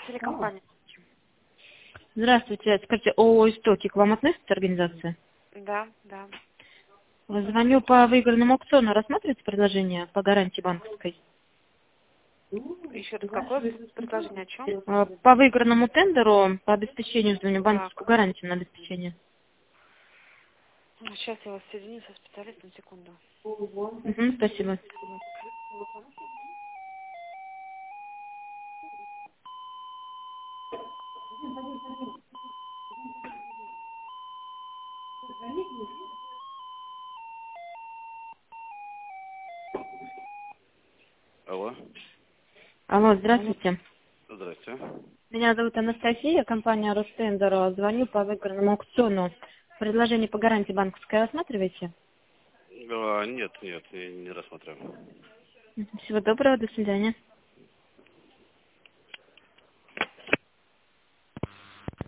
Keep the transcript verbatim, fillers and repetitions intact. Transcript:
телекомпания. Здравствуйте. Скажите, ООО «Истоки» к вам относится организация? Да, да. Звоню по выигранному аукциону. Рассматриваете предложение по гарантии банковской? Еще раз, какое предложение, о чем? Э, По выигранному тендеру по обеспечению звоню Так, банковскую гарантию на обеспечение. сейчас я вас соединю со специалистом, секунду. Угу, спасибо. Алло. Алло, здравствуйте. Здрасте. Меня зовут Анастасия, компания «Ростендер». Звоню по выигранному аукциону. Предложение по гарантии банковской рассматриваете? А, нет, нет, я не рассматриваю. Мгм. Всего доброго, до свидания.